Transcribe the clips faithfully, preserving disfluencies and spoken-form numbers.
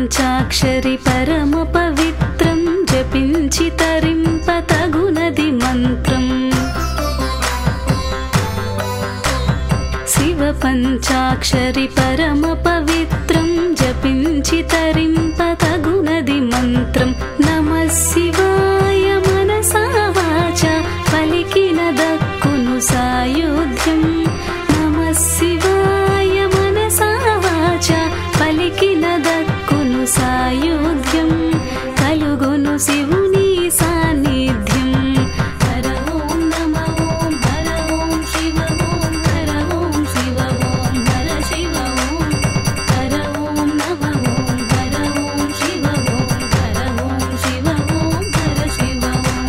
పంచాక్షరి పరమ పవిత్రం జపించి తరింప తగునది మంత్రం. శివ పంచాక్షరి పరమ పవిత్రం జపించి తరింప తగునది మంత్రం. నమః శివాయ మనసా వాచా పలికిన దక్కును సాయుధ్యం. నమః శివాయ మనసా వాచా పలికిన దక్కును సాయుధ్యం. కలుగును శివుని సాన్నిధ్యం. హర ఓం నమ ఓం హర ఓం శివ ఓం హర ఓం శివ ఓం హర శివ ఓం హర ఓం నమ ఓం హర ఓం శివ ఓం హర ఓం శివ ఓం హర శివ ఓం.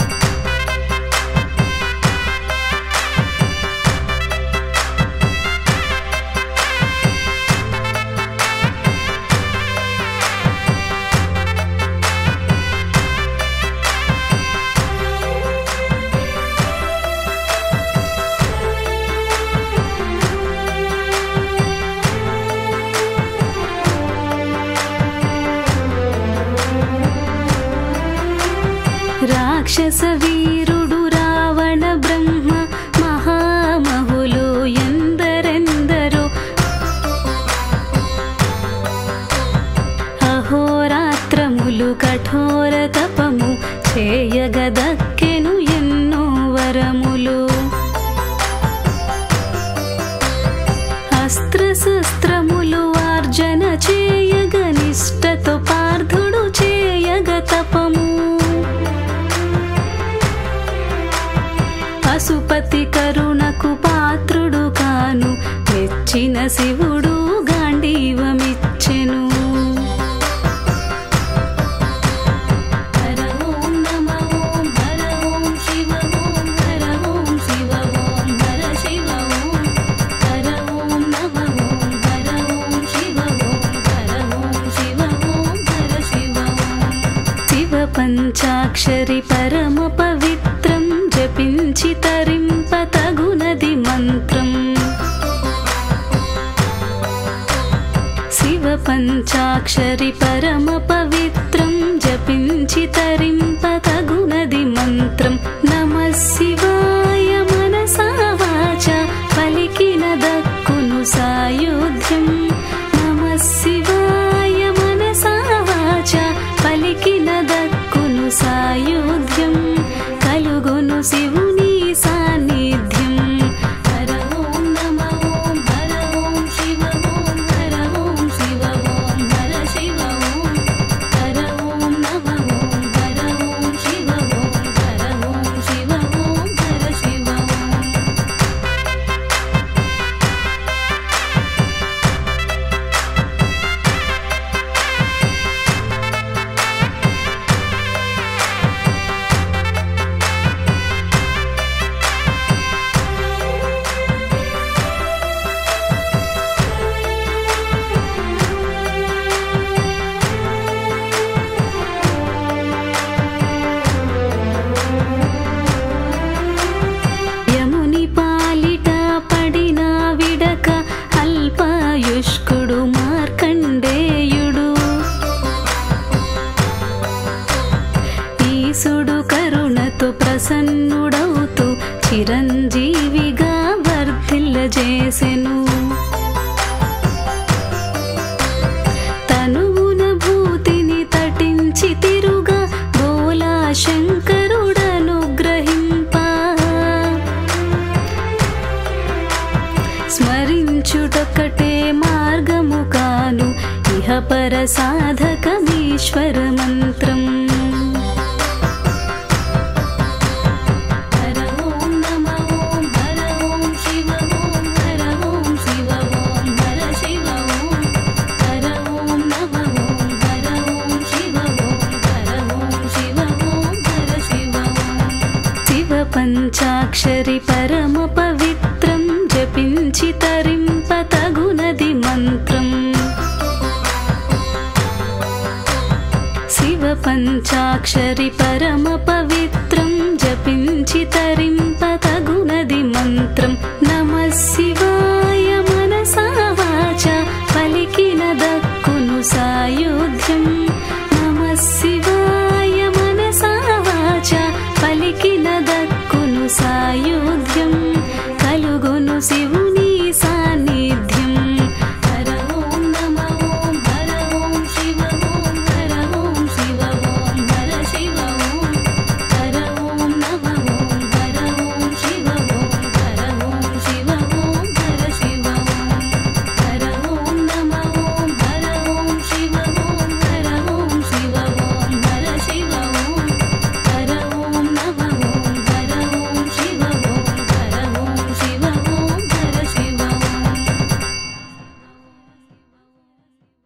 రాక్షస వీరుడు రావణ బ్రహ్మ మహామహులు ఎందరెందరో అహోరాత్రములు కఠోర తపము చేయగదక్కెను ఎన్నో వరములు. అస్త్రశస్త్రములు ఆర్జన చేయగ నిష్టతో పార్థుడు చేయగ తపము. పశుపతి కరుణకు పాత్రుడు కాను మెచ్చిన శివుడు గాంధీవమిచ్చెను. హర ఓం నమ ఓం హర ఓం శివ ఓం హర ఓం శివ ఓం హర శివ ఓం హర ఓం నమ ఓం హర ఓం శివ ఓం హర ఓం శివ ఓం హర శివ ఓం. శివ పంచాక్షరి పరమ పవిత్రం జపించి తరింప తగునది మంత్రం. శివ పంచాక్షరి పరమ పవిత్రం జపించి తరింప తగునది మంత్రం. నమః శివాయ మనసా వాచా పలికిన దక్కును సాయుధ్యం. నమః శివాయ మనసా వాచా పలికిన దక్కును సాయుధ్యం. కలుగును శివుని సాన్నిధ్యం. హర ఓం నమ ఓం హర ఓం శివ ఓం హర ఓం శివ ఓం హర శివ ఓం హర ఓం నమ ఓం హర ఓం శివ ఓం హర ఓం శివ ఓం హర శివ ఓం. యముని పాలిట పడిన విడక అల్పాయుష్కుడు మార్కండేయుడు. ఈశుడు కరుణతో ప్రసన్నుడవుతూ చిరంజీవిగా వర్ధిల్లజేసెను. తనువున భూతిని తటించి తిరుగా భోలా శంకరుడనుగ్రహింప. స్మరించుటొక్కటే మార్గము కాను ఇహపర సాధకమీశ్వర మంత్రం. హర ఓం నమ ఓం హర ఓం శివ ఓం హర ఓం శివ ఓం హర శివ ఓం హర ఓం నమ ఓం హర ఓం శివ ఓం హర ఓం శివ ఓం హర శివ ఓం. శివ పంచాక్షరి పరమ పవిత్రం జపించి తరింప తగునది మంత్రం. శివ పంచాక్షరి పరమ పవిత్రం జపించి తరింప తగునది మంత్రం. నమః శివాయ మనసా వాచా పలికిన దక్కును సాయుధ్యం నమః శివాయ మనసా వాచా పలికిన దక్కును సాయుధ్యం కలుగును శివు